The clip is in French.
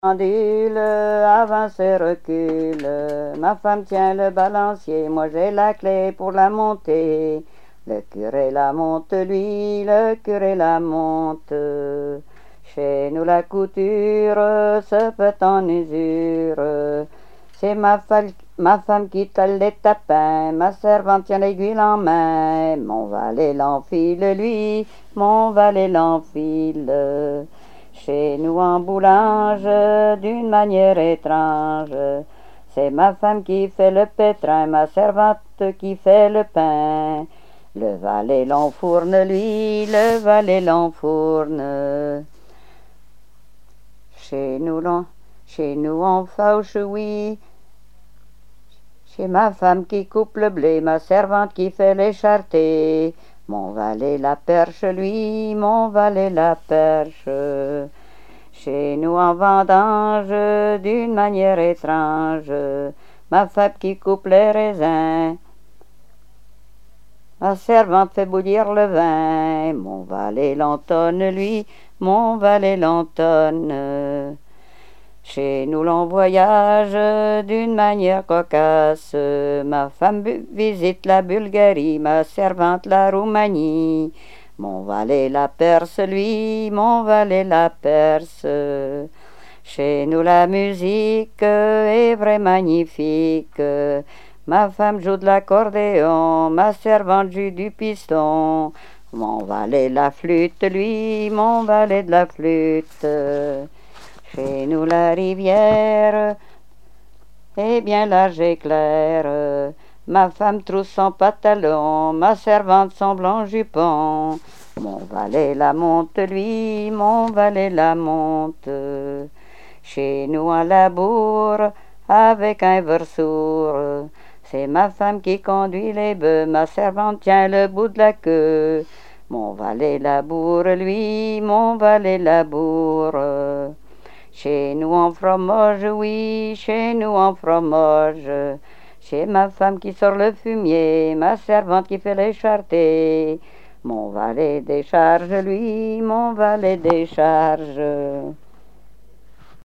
Pendule, avance et recule. Ma femme tient le balancier, moi j'ai la clé pour la monter. Le curé la monte, lui, le curé la monte. Chez nous la couture se fait en usure. C'est ma femme qui tale les tapins, ma servante tient l'aiguille en main. Mon valet l'enfile, lui, mon valet l'enfile. Chez nous en Boulange, d'une manière étrange, c'est ma femme qui fait le pétrin, ma servante qui fait le pain. Le valet l'enfourne, lui, le valet l'enfourne. Chez nous on fauche, oui. C'est ma femme qui coupe le blé, ma servante qui fait l'écharté. Mon valet la perche, lui, mon valet la perche. Chez nous en vendange, d'une manière étrange, ma femme qui coupe les raisins. Ma servante fait bouillir le vin, mon valet l'entonne, lui, mon valet l'entonne. Chez nous l'on voyage d'une manière cocasse, ma femme visite la Bulgarie, ma servante la Roumanie. Mon valet la Perse, lui, mon valet la Perse. Chez nous la musique est vraie magnifique. Ma femme joue de l'accordéon, ma servante joue du piston. Mon valet la flûte, lui, mon valet de la flûte. Chez nous la rivière est bien large et claire. Ma femme trousse son pantalon, ma servante son blanc jupon. Mon valet la monte, lui, mon valet la monte. Chez nous à la bourre, avec un verre sourd, c'est ma femme qui conduit les bœufs, ma servante tient le bout de la queue. Mon valet la bourre, lui, mon valet la bourre. Chez nous en fromage, oui, chez nous en fromage. Chez ma femme qui sort le fumier, ma servante qui fait l'écharté. Mon valet décharge, lui, mon valet décharge.